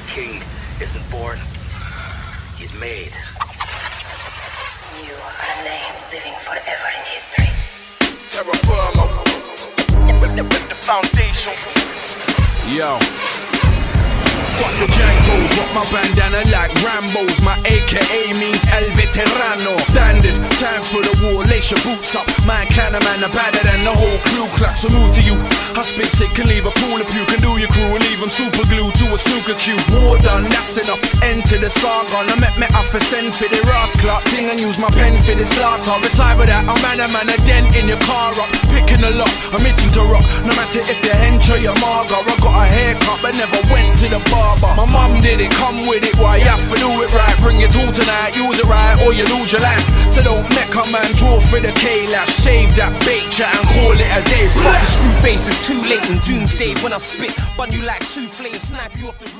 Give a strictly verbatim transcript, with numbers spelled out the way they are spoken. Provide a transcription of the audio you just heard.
king isn't born, he's made. You are a name living forever in history. Terra Firma. The foundation. Yo. Fuck the Jankos, rock my bandana like Rambo's. My A K A means El Veterano. Standard, time for the war, lace your boots up. My clan of man are badder than the whole Ku Klux. So new to you, I spit sick and leave a pool if you can do your crew and leave them super glued to a snooker cube. War done, that's enough, enter the saga. I met me off a send for the Ross Clark thing and use my pen for the slaughter. Beside with that, I'm man a man a dent in your car up. Picking a lock, I'm itching to rock. No matter if you're hench or your marga. I got a haircut but never went to the bar. My mum did it, come with it, why you have to do it right. Bring your tool tonight, use it right, or you lose your life. So don't make a man draw for the K-lash. Save that bait chat and call it a day. Fuck the screw face, it's too late in doomsday. When I spit, bun you like souffle and snap you off the roof.